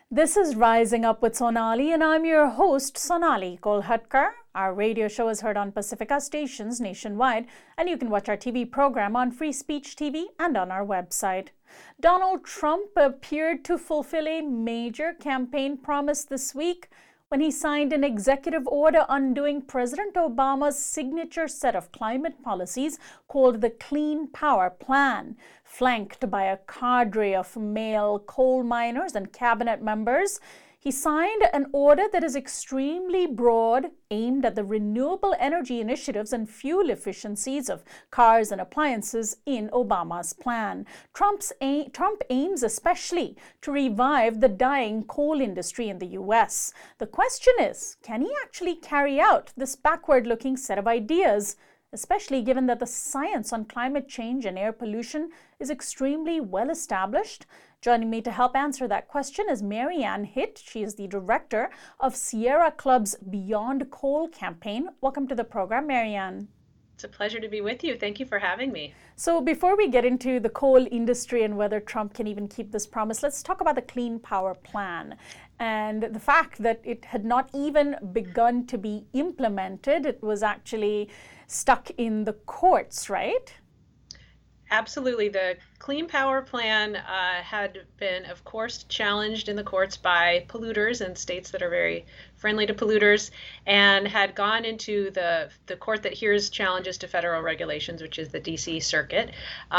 This is Rising Up with Sonali, and I'm your host, Sonali Kolhatkar. Our radio show is heard on Pacifica stations nationwide, and you can watch our TV program on Free Speech TV and on our website. Donald Trump appeared to fulfill a major campaign promise this week when he signed an executive order undoing President Obama's signature set of climate policies called the Clean Power Plan. Flanked by a cadre of male coal miners and cabinet members, he signed an order that is extremely broad, aimed at the renewable energy initiatives and fuel efficiencies of cars and appliances in Obama's plan. Trump aims especially to revive the dying coal industry in the U.S. The question is, can he actually carry out this backward-looking set of ideas, especially given that the science on climate change and air pollution is extremely well established? Joining me to help answer that question is Marianne Hitt. She is the director of Sierra Club's Beyond Coal campaign. Welcome to the program, Marianne. It's a pleasure to be with you. Thank you for having me. So before we get into the coal industry and whether Trump can even keep this promise, let's talk about the Clean Power Plan and the fact that it had not even begun to be implemented. It was actually stuck in the courts, right? Absolutely. The Clean Power Plan had been, of course, challenged in the courts by polluters in states that are very friendly to polluters, and had gone into the court that hears challenges to federal regulations, which is the D.C. Circuit.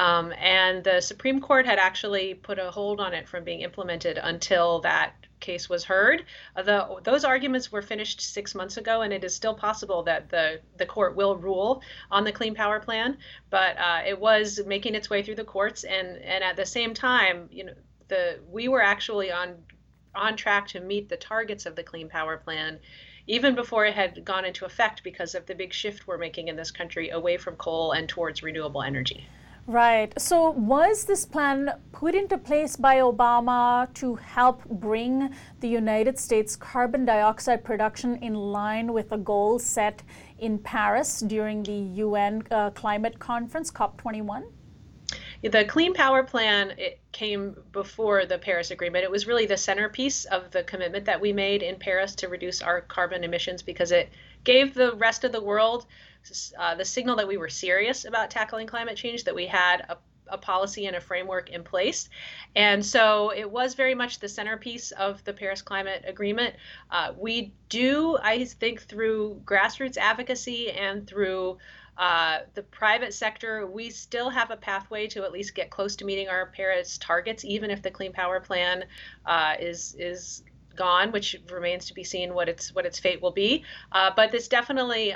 And the Supreme Court had actually put a hold on it from being implemented until that case was heard. Those arguments were finished 6 months ago, and it is still possible that the court will rule on the Clean Power Plan, but it was making its way through the courts, and at the same time, we were actually on track to meet the targets of the Clean Power Plan even before it had gone into effect because of the big shift we're making in this country away from coal and towards renewable energy. Right. So was this plan put into place by Obama to help bring the United States carbon dioxide production in line with a goal set in Paris during the UN climate conference, COP21? The Clean Power Plan, it came before the Paris Agreement. It was really the centerpiece of the commitment that we made in Paris to reduce our carbon emissions because it gave the rest of the world the signal that we were serious about tackling climate change, that we had a policy and a framework in place. And so it was very much the centerpiece of the Paris Climate Agreement. We do, I think, through grassroots advocacy and through the private sector, we still have a pathway to at least get close to meeting our Paris targets, even if the Clean Power Plan is gone, which remains to be seen what its fate will be. But this definitely,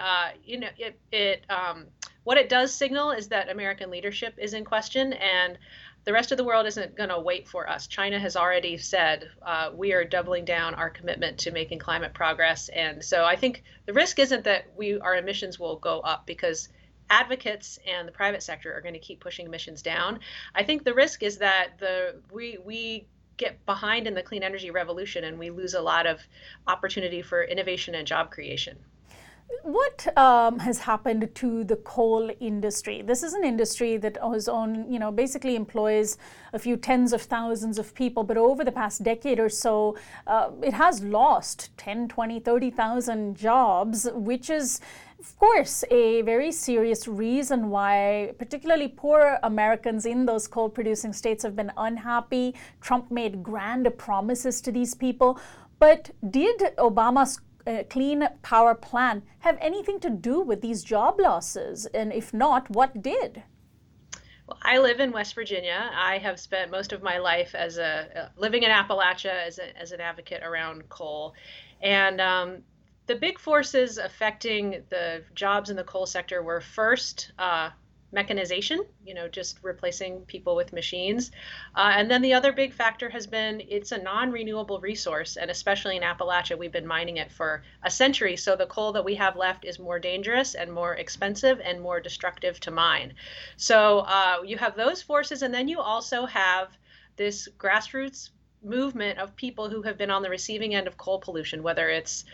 what it does signal is that American leadership is in question, and the rest of the world isn't going to wait for us. China has already said we are doubling down our commitment to making climate progress. And so I think the risk isn't that our emissions will go up because advocates and the private sector are going to keep pushing emissions down. I think the risk is that we get behind in the clean energy revolution and we lose a lot of opportunity for innovation and job creation. What has happened to the coal industry? This is an industry that basically employs a few tens of thousands of people, but over the past decade or so, it has lost 10, 20, 30,000 jobs, which is, of course, a very serious reason why particularly poor Americans in those coal-producing states have been unhappy. Trump made grand promises to these people. But did Obama's Clean Power Plan have anything to do with these job losses? And if not, what did? Well, I live in West Virginia. I have spent most of my life living in Appalachia as an advocate around coal. And the big forces affecting the jobs in the coal sector were first mechanization, just replacing people with machines. And then the other big factor has been it's a non-renewable resource. And especially in Appalachia, we've been mining it for a century. So the coal that we have left is more dangerous and more expensive and more destructive to mine. So you have those forces. And then you also have this grassroots movement of people who have been on the receiving end of coal pollution, whether it's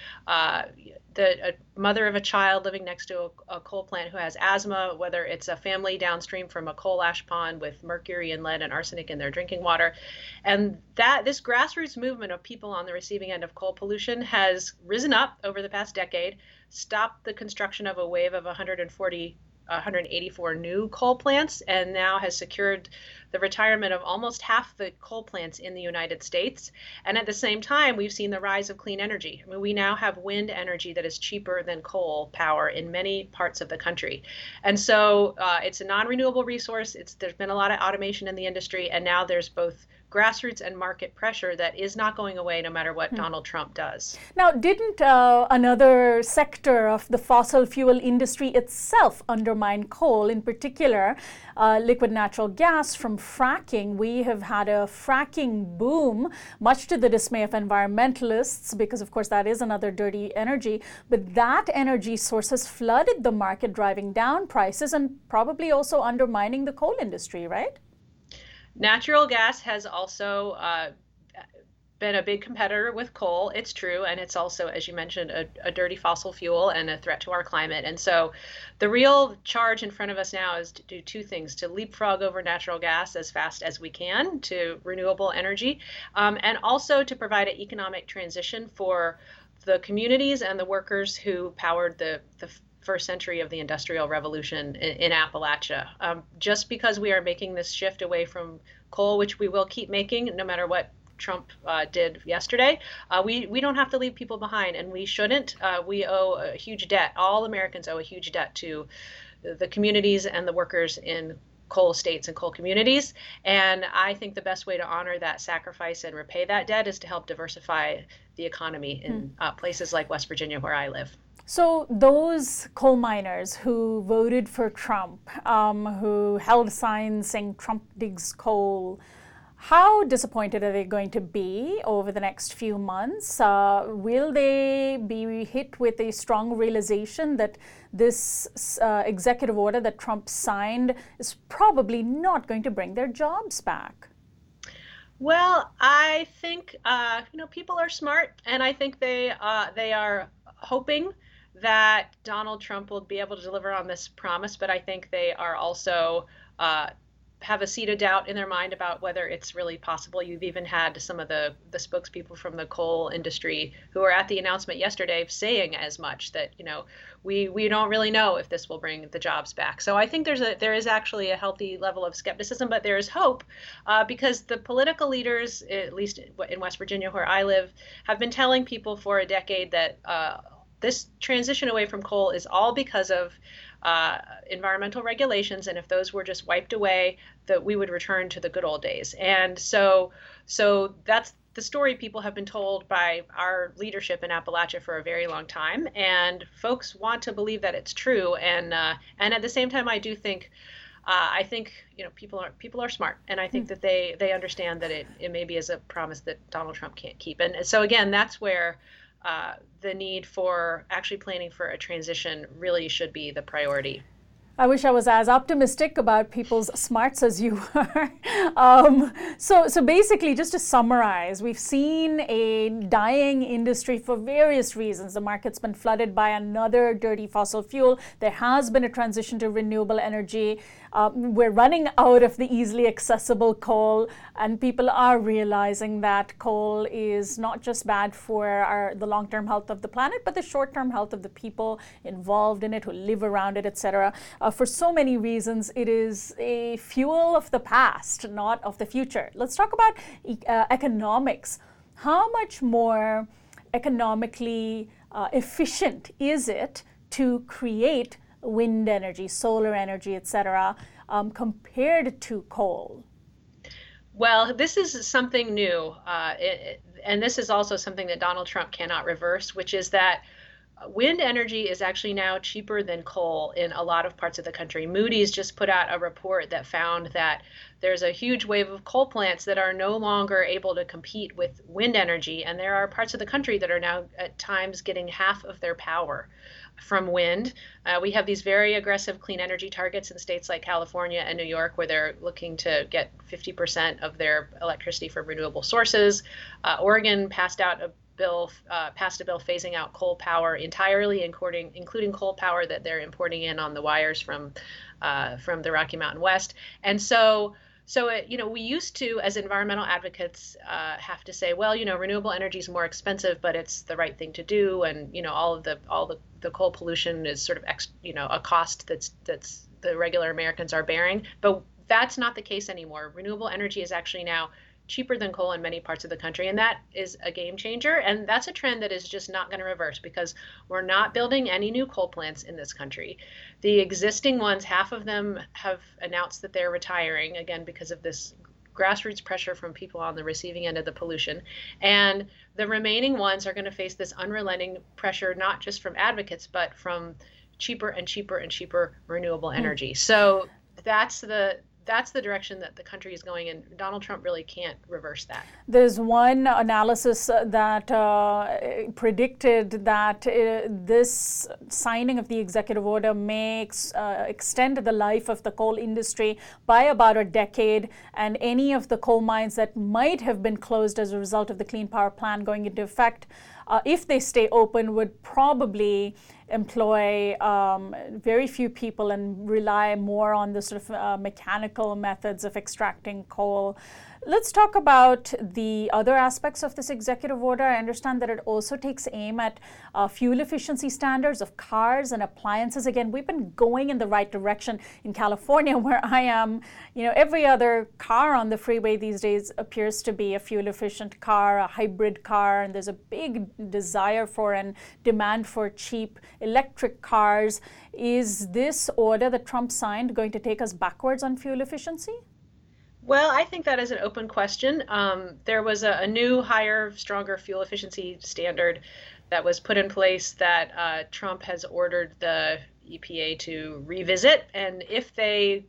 a mother of a child living next to a coal plant who has asthma, whether it's a family downstream from a coal ash pond with mercury and lead and arsenic in their drinking water. And that this grassroots movement of people on the receiving end of coal pollution has risen up over the past decade, stopped the construction of a wave of 184 new coal plants, and now has secured the retirement of almost half the coal plants in the United States. And at the same time, we've seen the rise of clean energy. I mean, we now have wind energy that is cheaper than coal power in many parts of the country. And so it's a non-renewable resource. There's been a lot of automation in the industry, and now there's both grassroots and market pressure that is not going away no matter what Donald Trump does. Now, didn't another sector of the fossil fuel industry itself undermine coal, in particular liquid natural gas from fracking? We have had a fracking boom, much to the dismay of environmentalists, because of course that is another dirty energy. But that energy source has flooded the market, driving down prices and probably also undermining the coal industry, right? Natural gas has also been a big competitor with coal, it's true, and it's also, as you mentioned, a dirty fossil fuel and a threat to our climate. And so the real charge in front of us now is to do two things: to leapfrog over natural gas as fast as we can to renewable energy, and also to provide an economic transition for the communities and the workers who powered the first century of the Industrial Revolution in Appalachia. Just because we are making this shift away from coal, which we will keep making no matter what Trump did yesterday, we don't have to leave people behind, and we shouldn't. We owe a huge debt. All Americans owe a huge debt to the communities and the workers in coal states and coal communities. And I think the best way to honor that sacrifice and repay that debt is to help diversify the economy in places like West Virginia, where I live. So those coal miners who voted for Trump, who held signs saying Trump digs coal, how disappointed are they going to be over the next few months? Will they be hit with a strong realization that this executive order that Trump signed is probably not going to bring their jobs back? Well, I think people are smart, and I think they are hoping that Donald Trump will be able to deliver on this promise, but I think they are also have a seed of doubt in their mind about whether it's really possible. You've even had some of the spokespeople from the coal industry who were at the announcement yesterday saying as much, that we don't really know if this will bring the jobs back. So I think there is actually a healthy level of skepticism, but there is hope because the political leaders, at least in West Virginia where I live, have been telling people for a decade that this transition away from coal is all because of environmental regulations, and if those were just wiped away, that we would return to the good old days. And so that's the story people have been told by our leadership in Appalachia for a very long time, and folks want to believe that it's true. And at the same time, I do think I think people are smart, and I think that they understand that it maybe is a promise that Donald Trump can't keep. And so again, that's where the need for actually planning for a transition really should be the priority. I wish I was as optimistic about people's smarts as you are. So basically, just to summarize, we've seen a dying industry for various reasons. The market's been flooded by another dirty fossil fuel. There has been a transition to renewable energy. We're running out of the easily accessible coal, and people are realizing that coal is not just bad for the long-term health of the planet, but the short-term health of the people involved in it, who live around it, etc. For so many reasons, it is a fuel of the past, not of the future. Let's talk about economics. How much more economically efficient is it to create wind energy, solar energy, etc., compared to coal? Well, this is something new, and this is also something that Donald Trump cannot reverse, which is that wind energy is actually now cheaper than coal in a lot of parts of the country. Moody's just put out a report that found that there's a huge wave of coal plants that are no longer able to compete with wind energy. And there are parts of the country that are now at times getting half of their power from wind. We have these very aggressive clean energy targets in states like California and New York, where they're looking to get 50% of their electricity from renewable sources. Oregon passed a bill phasing out coal power entirely, including coal power that they're importing in on the wires from the Rocky Mountain West. And so we used to, as environmental advocates, have to say, well, renewable energy is more expensive, but it's the right thing to do, and all the coal pollution is sort of a cost that's the regular Americans are bearing. But that's not the case anymore. Renewable energy is actually now cheaper than coal in many parts of the country, and that is a game changer. And that's a trend that is just not going to reverse, because we're not building any new coal plants in this country. The existing ones, half of them have announced that they're retiring, again, because of this grassroots pressure from people on the receiving end of the pollution. And the remaining ones are going to face this unrelenting pressure, not just from advocates, but from cheaper and cheaper and cheaper renewable energy. So that's the direction that the country is going, and Donald Trump really can't reverse that. There's one analysis that predicted that this signing of the executive order may extend the life of the coal industry by about a decade, and any of the coal mines that might have been closed as a result of the Clean Power Plan going into effect, if they stay open, would probably employ very few people and rely more on the sort of mechanical methods of extracting coal. Let's talk about the other aspects of this executive order. I understand that it also takes aim at fuel efficiency standards of cars and appliances. Again, we've been going in the right direction in California, where I am. Every other car on the freeway these days appears to be a fuel efficient car, a hybrid car, and there's a big desire for and demand for cheap electric cars. Is this order that Trump signed going to take us backwards on fuel efficiency? Well, I think that is an open question. There was a new, higher, stronger fuel efficiency standard that was put in place that Trump has ordered the EPA to revisit. And if they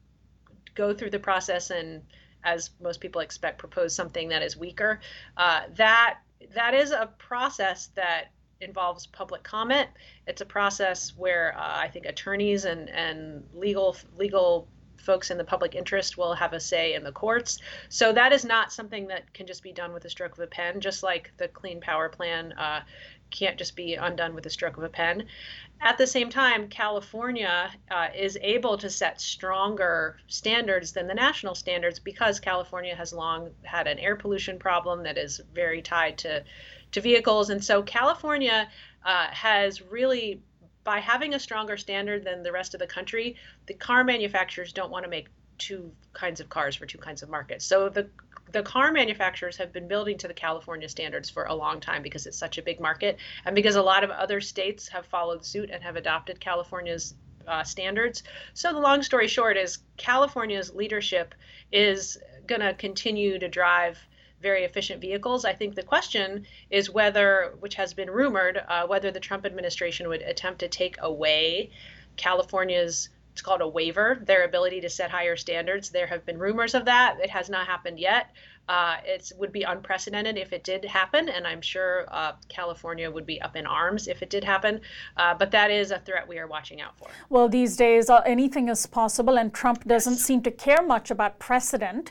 go through the process and, as most people expect, propose something that is weaker, that is a process that involves public comment. It's a process where I think attorneys and legal folks in the public interest will have a say in the courts. So that is not something that can just be done with a stroke of a pen, just like the Clean Power Plan can't just be undone with a stroke of a pen. At the same time, California is able to set stronger standards than the national standards, because California has long had an air pollution problem that is very tied to vehicles. And so California has really, by having a stronger standard than the rest of the country, the car manufacturers don't want to make two kinds of cars for two kinds of markets. So the car manufacturers have been building to the California standards for a long time, because it's such a big market, and because a lot of other states have followed suit and have adopted California's standards. So the long story short is California's leadership is going to continue to drive very efficient vehicles. I think the question is whether, which has been rumored, whether the Trump administration would attempt to take away California's, it's called a waiver, their ability to set higher standards. There have been rumors of that. It has not happened yet. It would be unprecedented if it did happen, and I'm sure California would be up in arms if it did happen. But that is a threat we are watching out for. Well, these days, anything is possible, and Trump doesn't seem to care much about precedent.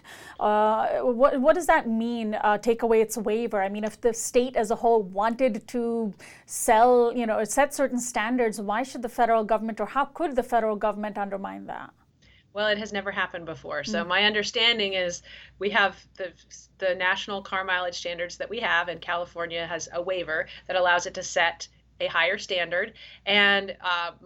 What does that mean, take away its waiver? I mean, if the state as a whole wanted to set certain standards, why should the federal government, or how could the federal government undermine that? Well, it has never happened before. So my understanding is we have the national car mileage standards that we have, and California has a waiver that allows it to set a higher standard. And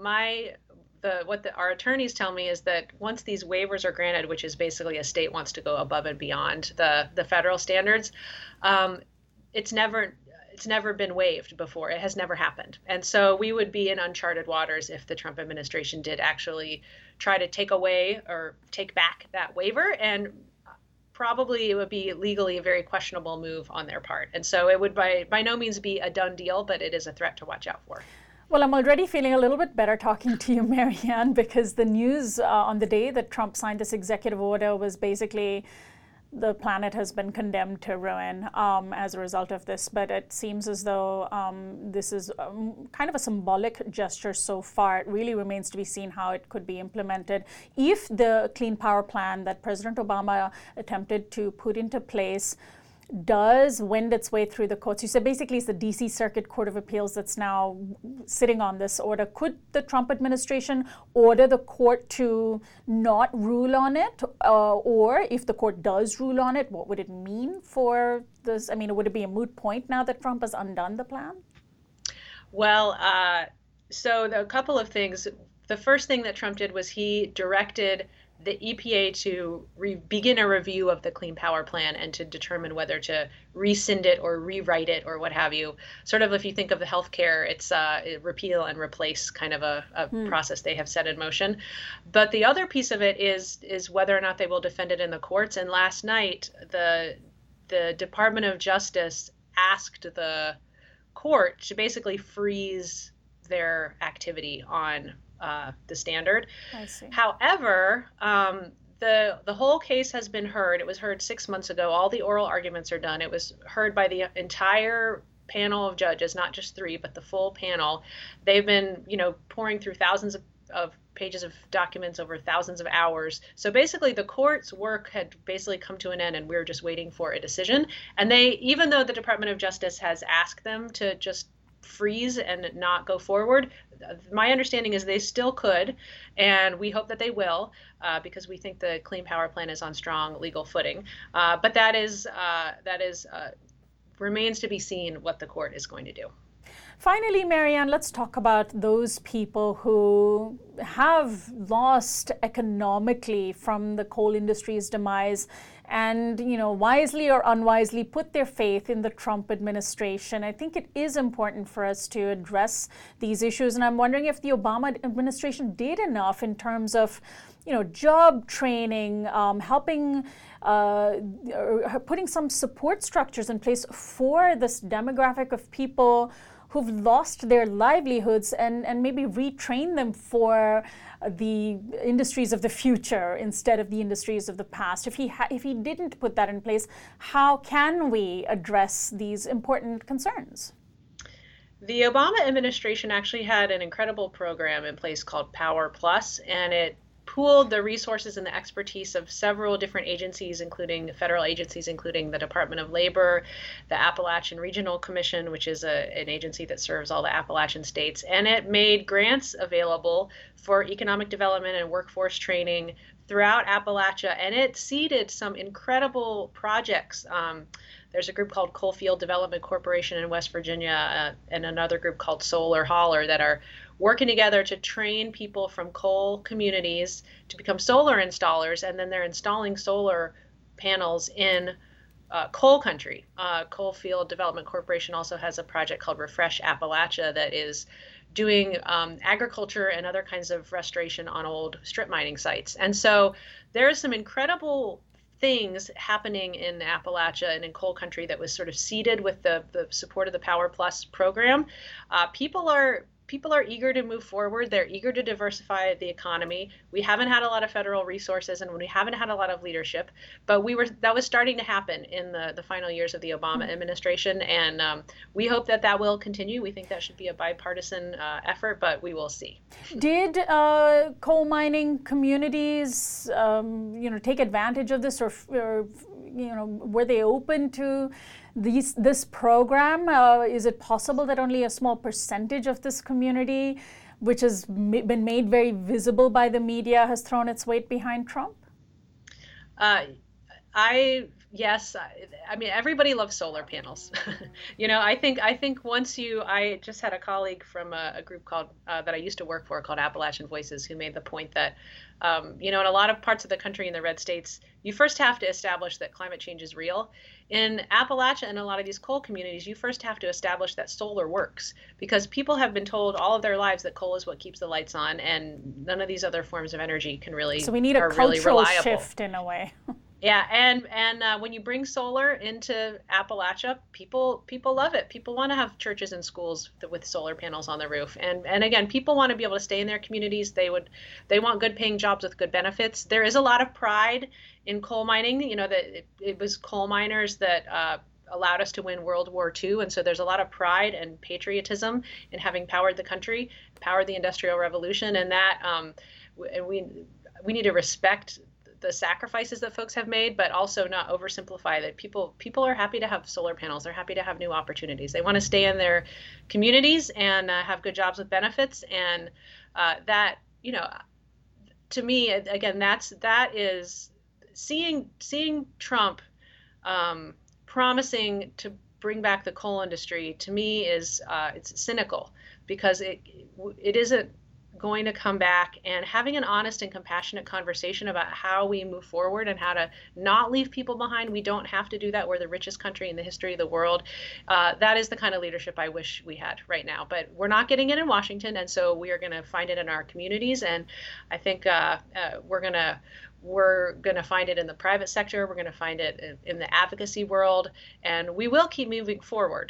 our attorneys tell me is that once these waivers are granted, which is basically a state wants to go above and beyond the federal standards, it's never been waived before. It has never happened. And so we would be in uncharted waters if the Trump administration did actually try to take away or take back that waiver. And probably it would be legally a very questionable move on their part. And so it would by no means be a done deal, but it is a threat to watch out for. Well, I'm already feeling a little bit better talking to you, Marianne, because the news on the day that Trump signed this executive order was basically the planet has been condemned to ruin as a result of this. But it seems as though this is kind of a symbolic gesture so far. It really remains to be seen how it could be implemented. If the Clean Power Plan that President Obama attempted to put into place does wend its way through the courts. You said basically it's the DC Circuit Court of Appeals that's now sitting on this order. Could the Trump administration order the court to not rule on it? Or if the court does rule on it, what would it mean for this? I mean, would it be a moot point now that Trump has undone the plan? Well, so a couple of things. The first thing that Trump did was he directed the EPA to begin a review of the Clean Power Plan and to determine whether to rescind it or rewrite it or what have you. Sort of if you think of the healthcare, it's repeal and replace kind of a process they have set in motion. But the other piece of it is whether or not they will defend it in the courts. And last night, the Department of Justice asked the court to basically freeze their activity on the standard. I see. However, the whole case has been heard. It was heard 6 months ago. All the oral arguments are done. It was heard by the entire panel of judges, not just three, but the full panel. They've been, pouring through thousands of pages of documents over thousands of hours. So basically the court's work had basically come to an end and we were just waiting for a decision. And even though the Department of Justice has asked them to just freeze and not go forward, my understanding is they still could, and we hope that they will, because we think the Clean Power Plan is on strong legal footing. But that remains to be seen what the court is going to do. Finally, Marianne, let's talk about those people who have lost economically from the coal industry's demise and, wisely or unwisely put their faith in the Trump administration. I think it is important for us to address these issues. And I'm wondering if the Obama administration did enough in terms of, job training, helping, putting some support structures in place for this demographic of people who've lost their livelihoods and maybe retrain them for the industries of the future instead of the industries of the past. If he didn't put that in place, how can we address these important concerns? The Obama administration actually had an incredible program in place called Power Plus, and it pooled the resources and the expertise of several different agencies, including federal agencies, including the Department of Labor, the Appalachian Regional Commission, which is an agency that serves all the Appalachian states. And it made grants available for economic development and workforce training throughout Appalachia. And it seeded some incredible projects. There's a group called Coalfield Development Corporation in West Virginia and another group called Solar Hauler that are working together to train people from coal communities to become solar installers, and then they're installing solar panels in coal country. Coalfield Development Corporation also has a project called Refresh Appalachia that is doing agriculture and other kinds of restoration on old strip mining sites. And so there's some incredible things happening in Appalachia and in coal country that was sort of seeded with the support of the Power Plus program. People are eager to move forward. They're eager to diversify the economy. We haven't had a lot of federal resources and we haven't had a lot of leadership, but that was starting to happen in the final years of the Obama administration. And we hope that will continue. We think that should be a bipartisan effort, but we will see. Did coal mining communities, take advantage of this, or were they open to this program? Is it possible that only a small percentage of this community, which has been made very visible by the media, has thrown its weight behind Trump? Yes. I mean, everybody loves solar panels. I think I just had a colleague from a group called that I used to work for called Appalachian Voices, who made the point that, in a lot of parts of the country in the red states, you first have to establish that climate change is real. In Appalachia and a lot of these coal communities, you first have to establish that solar works, because people have been told all of their lives that coal is what keeps the lights on, and none of these other forms of energy can really. So we need a cultural shift in a way. Yeah, and when you bring solar into Appalachia, people love it. People want to have churches and schools with solar panels on the roof. And again, people want to be able to stay in their communities. They want good paying jobs with good benefits. There is a lot of pride in coal mining. You know that it was coal miners that allowed us to win World War II, and so there's a lot of pride and patriotism in having powered the country, powered the Industrial Revolution, and that we need to respect the sacrifices that folks have made, but also not oversimplify that people are happy to have solar panels. They're happy to have new opportunities. They want to stay in their communities and have good jobs with benefits. And that, you know, to me, again, that is seeing Trump promising to bring back the coal industry. To me, is it's cynical because it isn't going to come back, and having an honest and compassionate conversation about how we move forward and how to not leave people behind. We don't have to do that. We're the richest country in the history of the world. That is the kind of leadership I wish we had right now, but we're not getting it in Washington, and so we are going to find it in our communities. And I think we're going to find it in the private sector. We're going to find it in the advocacy world, and we will keep moving forward.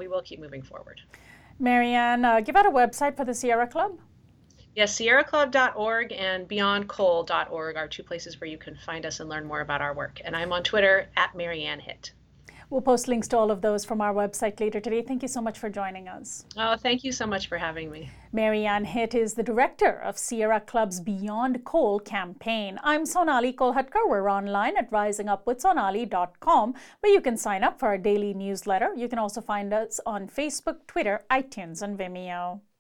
Marianne, give out a website for the Sierra Club. Yes, sierraclub.org and beyondcoal.org are two places where you can find us and learn more about our work. And I'm on Twitter @MarianneHitt. We'll post links to all of those from our website later today. Thank you so much for joining us. Oh, thank you so much for having me. Marianne Hitt is the director of Sierra Club's Beyond Coal campaign. I'm Sonali Kolhatkar. We're online at risingupwithsonali.com, where you can sign up for our daily newsletter. You can also find us on Facebook, Twitter, iTunes, and Vimeo.